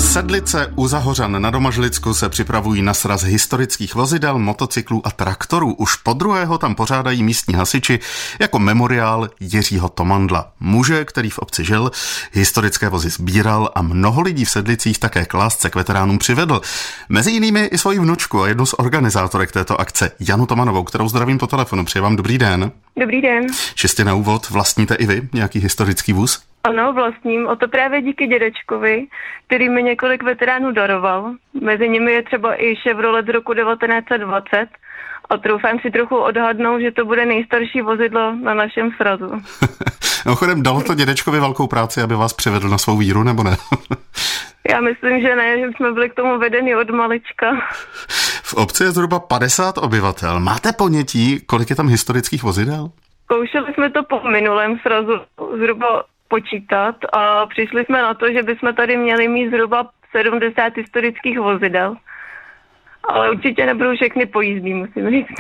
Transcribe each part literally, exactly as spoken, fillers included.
Sedlice u Zahořan na Domažlicku se připravují na sraz historických vozidel, motocyklů a traktorů. Už po druhého tam pořádají místní hasiči jako memoriál Jiřího Tomandla. Muže, který v obci žil, historické vozy sbíral a mnoho lidí v Sedlicích také k lásce k veteránům přivedl. Mezi jinými i svoji vnučku a jednu z organizátorek této akce, Janu Tomanovou, kterou zdravím po telefonu. Přeji vám dobrý den. Dobrý den. Čistě na úvod, vlastníte i vy nějaký historický vůz? Ano, vlastním. O to právě díky dědečkovi, který mi několik veteránů daroval. Mezi nimi je třeba i Chevrolet z roku devatenáct set dvacet a troufám si trochu odhadnout, že to bude nejstarší vozidlo na našem srazu. No chodem, dalo to dědečkovi velkou práci, aby vás přivedl na svou víru, nebo ne? Já myslím, že ne, že jsme byli k tomu vedeni od malička. V obci je zhruba padesát obyvatel. Máte ponětí, kolik je tam historických vozidel? Zkoušeli jsme to po minulém srazu zhruba počítat a přišli jsme na to, že bychom tady měli mít zhruba sedmdesát historických vozidel. Ale určitě nebudou všechny pojízdný, musím říct.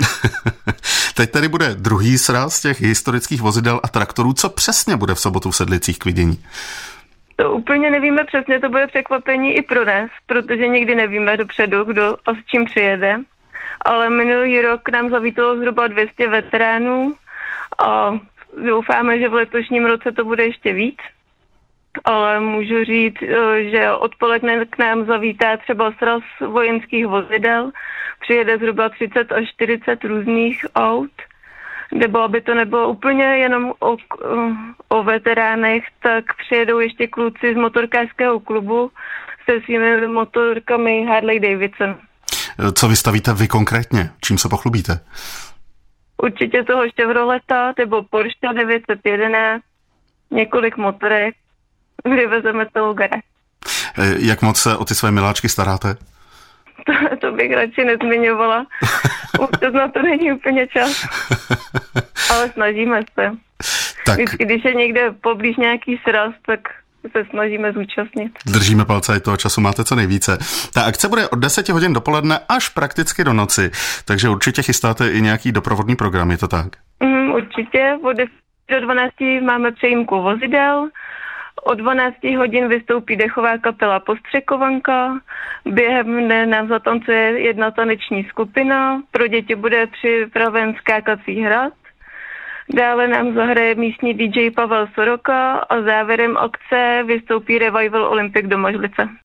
Teď tady bude druhý sraz těch historických vozidel a traktorů. Co přesně bude v sobotu v Sedlicích k vidění? To úplně nevíme přesně, to bude překvapení i pro nás, protože nikdy nevíme dopředu, kdo a s čím přijede. Ale minulý rok nám zavítalo zhruba dvě stě veteránů a doufáme, že v letošním roce to bude ještě víc. Ale můžu říct, že odpoledne k nám zavítá třeba sraz vojenských vozidel, přijede zhruba třicet až čtyřicet různých aut. Nebo aby to nebylo úplně jenom o, o veteránech, tak přijedou ještě kluci z motorkářského klubu se svými motorkami Harley Davidson. Co vystavíte vy konkrétně? Čím se pochlubíte? Určitě toho Chevroleta nebo Porsche devět set jedenáct, několik motorek, vyvezeme celou garáž. Jak moc se o ty své miláčky staráte? To, to bych radši nezmiňovala. Už na to není úplně čas. Ale snažíme se. Tak. Vždycky, když je někde poblíž nějaký sraz, tak se snažíme zúčastnit. Držíme palce, i toho času máte co nejvíce. Ta akce bude od deseti hodin dopoledne až prakticky do noci, takže určitě chystáte i nějaký doprovodný program, je to tak? Mm, určitě, od deseti do dvanácti máme přejímku vozidel, od dvanácti hodin vystoupí dechová kapela Postřekovanka, během dne nám zatancuje jedna taneční skupina, pro děti bude připraven skákací hrad, dále nám zahraje místní dý džej Pavel Soroka a závěrem akce vystoupí Revival Olympic Domažlice.